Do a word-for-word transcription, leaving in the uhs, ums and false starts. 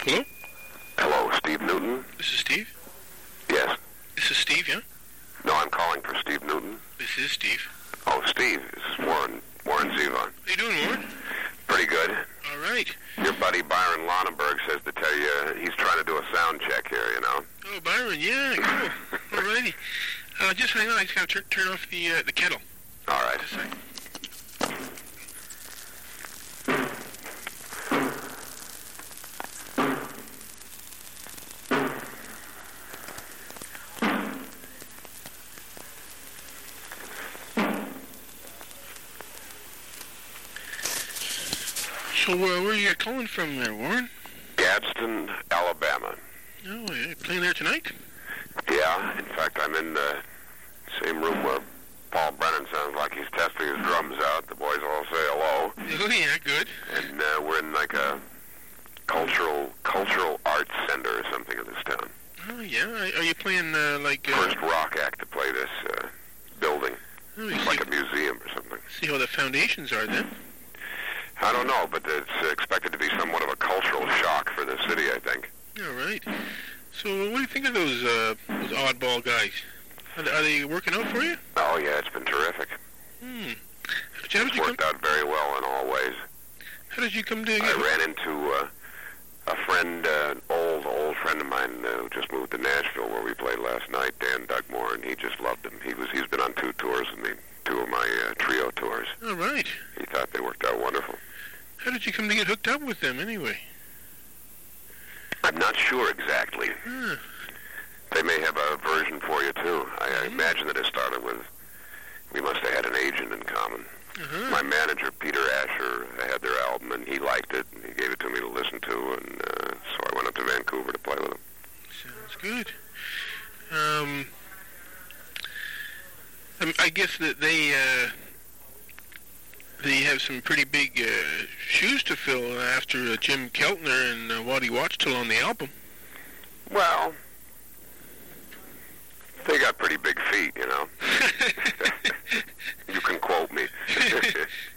Hello? Hello, Steve Newton? This is Steve? Yes. This is Steve, yeah? No, I'm calling for Steve Newton. This is Steve. Oh, Steve. This is Warren, Warren Zevon. How you doing, Warren? Pretty good. All right. Your buddy Byron Lonenberg says to tell you he's trying to do a sound check here, you know? Oh, Byron, yeah, cool. All righty. Uh, just hang on, I just gotta turn, turn off the, uh, the kettle. All right. Just a second. So, uh, where are you calling from there, Warren? Gadsden, Alabama. Oh, yeah, playing there tonight? Yeah, in fact, I'm in the same room where Paul Brennan sounds like he's testing his drums out. The boys all say hello. Oh, yeah, good. And uh, we're in like a cultural cultural arts center or something in this town. Oh, yeah. Are you playing, uh, like... Uh, First rock act to play this uh, building. oh, you It's see, like a museum or something. see how the foundations are then? I don't know, but it's expected to be somewhat of a cultural shock for the city, I think. All right. So, what do you think of those, uh, those oddball guys? Are they, are they working out for you? Oh, yeah, it's been terrific. Hmm. How did It's you come, worked out very well in all ways. how did you come to I get... ran into uh, a friend, uh, an old, old friend of mine uh, who just moved to Nashville where we played last night, Dan Dugmore, and he just loved him. He was, he's been on two tours with me, two of my uh, trio tours. All right. He thought they worked out wonderful. How did you come to get hooked up with them, anyway? I'm not sure exactly. Huh. They may have a version for you, too. I, I imagine that it started with, we must have had an agent in common. Uh-huh. My manager, Peter Asher, had their album, and he liked it, and he gave it to me to listen to, and uh, so I went up to Vancouver to play with him. Sounds good. Um, um, I guess that they, uh, they have some pretty big uh, shoes to fill after uh, Jim Keltner and uh, Waddy Wachtel on the album. Well,